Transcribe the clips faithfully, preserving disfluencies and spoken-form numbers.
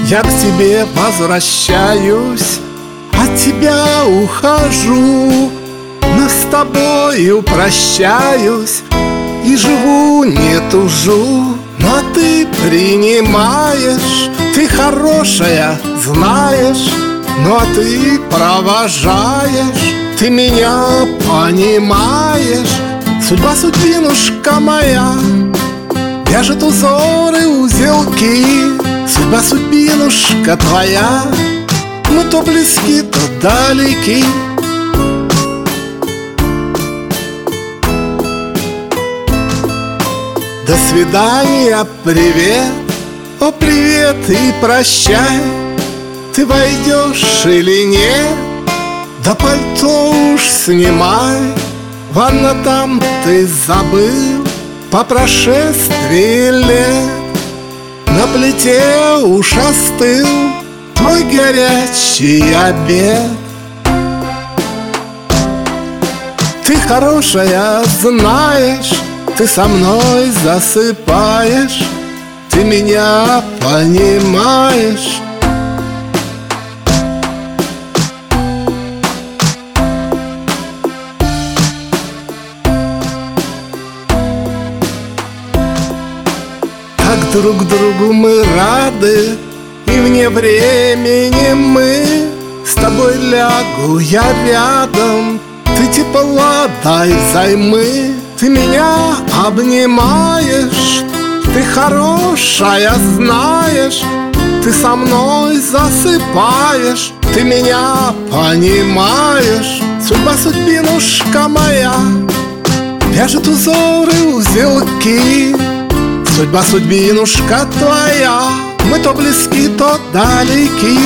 Я к тебе возвращаюсь, от тебя ухожу, но с тобою прощаюсь и живу, не тужу. Но ты принимаешь, ты хорошая, знаешь, но ты провожаешь, ты меня понимаешь. Судьба, судьбинушка моя, вяжет узоры, узелки. Судьба, судьбинушка твоя, мы то близки, то далеки. До свидания, привет, о, привет и прощай. Ты войдешь или нет, да пальто уж снимай. Ванна там ты забыл по прошествии лет. На плите уж остыл твой горячий обед. Ты хорошая, знаешь, ты со мной засыпаешь, ты меня понимаешь. Так друг другу мы рады, и вне времени мы. С тобой лягу я рядом, ты тепла дай взаймы. Ты меня обнимаешь, ты хорошая, знаешь, ты со мной засыпаешь, ты меня понимаешь. Судьба, судьбинушка моя, вяжет узоры, узелки. Судьба, судьбинушка твоя, мы то близки, то далеки.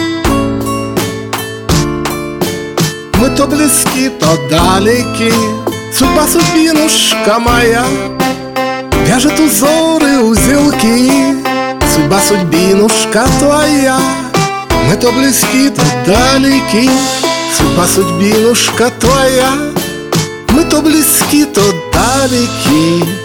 Мы то близки, то далеки. Судьба, судьбинушка моя, вяжет узоры, узелки. Судьба, судьбинушка твоя, мы то близки, то далеки. Судьба, судьбинушка твоя, мы то близки, то далеки.